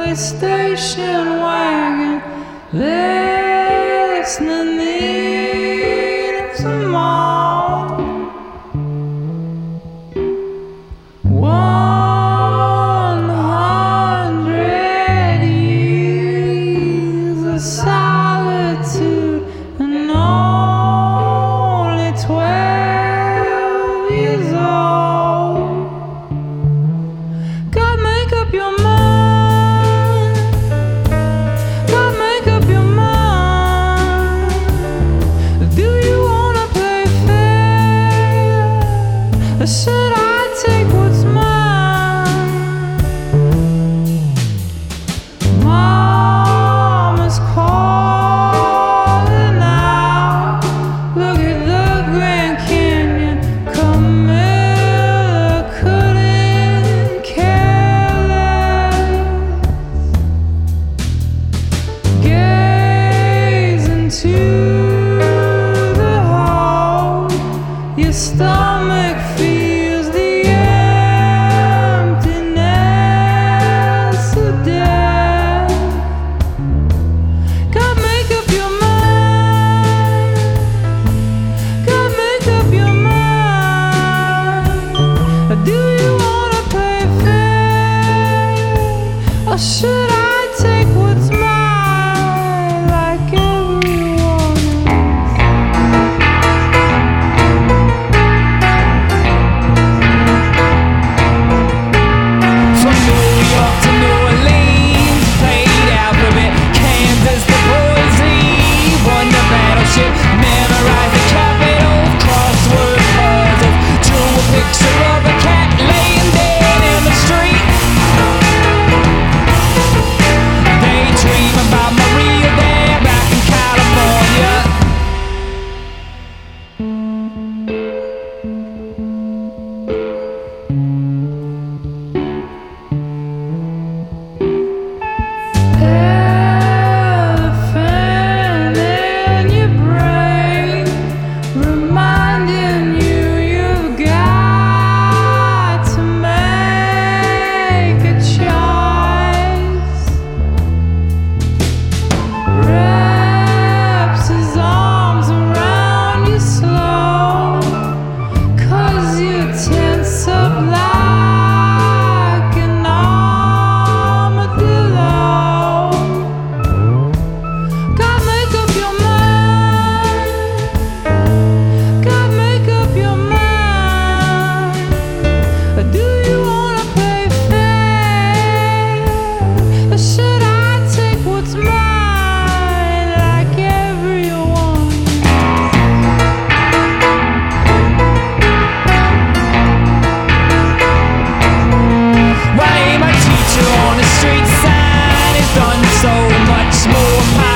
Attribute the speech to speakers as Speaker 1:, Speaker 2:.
Speaker 1: station wagon, listening in some more. 100 years of solitude and only 12 years old. God, make up your mind. Should I take what's mine? Mama's calling out. Look at the Grand Canyon. Camilla couldn't care less. Gaze into the hole. Your stomach feels the emptiness of death. God, make up your mind. God, make up your mind. Do you wanna play fair, or should I take what's mine like everyone
Speaker 2: memorize the capital, crossword puzzles, drew a picture of a cat laying dead in the street. Daydream about Maria there back in California. So much more